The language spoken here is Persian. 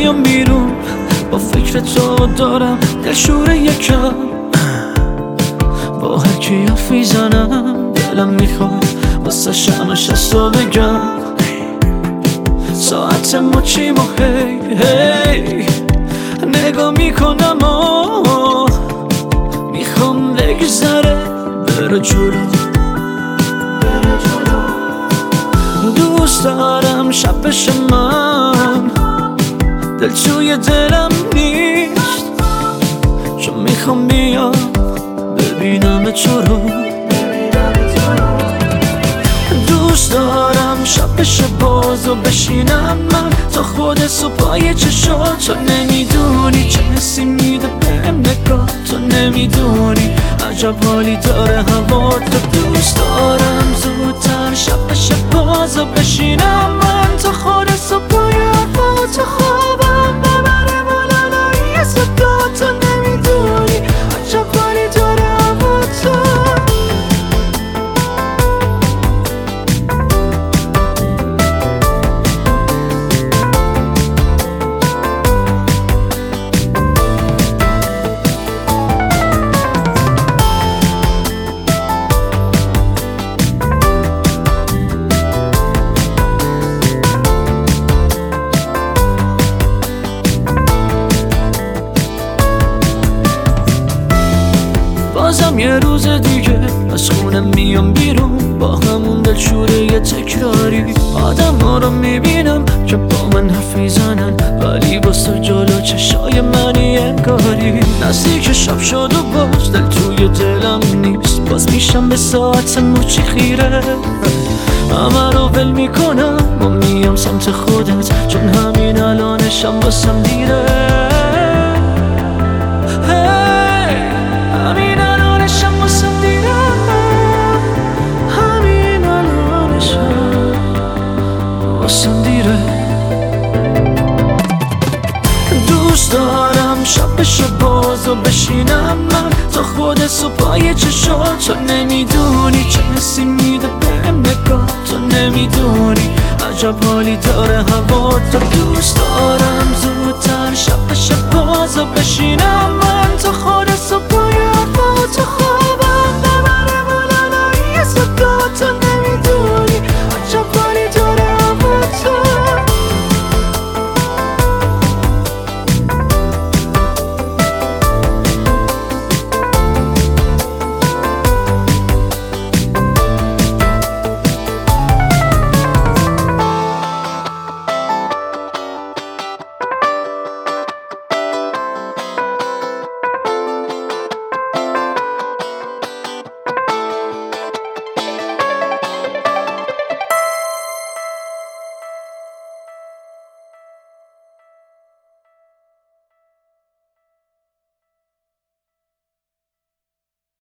میام بیرون با فکر تو دارم دلشور یکم، با هر کی حرف میزنم دلم میخواد واسه شمش از تو بگم ساعت مچیم و هی نگاه میکنم و میخوام بگذره بره جلو. دوست دارم شب بشه من دل توی دلم نیست، چون میخوام بیام ببینم تو رو. دوست دارم شب بشه باز و بشینم من تا خود صبح پای چشات. تو نمیدونی چه حسی میده بهم نگاه، تو نمیدونی عجب حالی داره هوا. تو دوست دارم زودتر شب بشه باز و بشینم من تا خود صبح پای تو خوابم ببره بالای صدا. تو نمیدونی عجب حالی داره هوا. تو بازم یه روز دیگه از خونه میام بیرون با همون دلشوره یه تکراری. آدم ها رو میبینم که با من حرف میزنن ولی واسه جلو چشای منی انگاری. نزدیک شب شد و باز دل توی دلم نیست، باز میشم به ساعت مچی خیره. همه رو ول میکنم و میام سمت خودت چون همین الانشم واسم دیره. دوست دارم شب بشه باز و بشینم من تا خود صبح پای چشات. تو نمیدونی چه حسی میده بهم نگاه، تو نمیدونی عجب حالی داره هوا. تو دوست دارم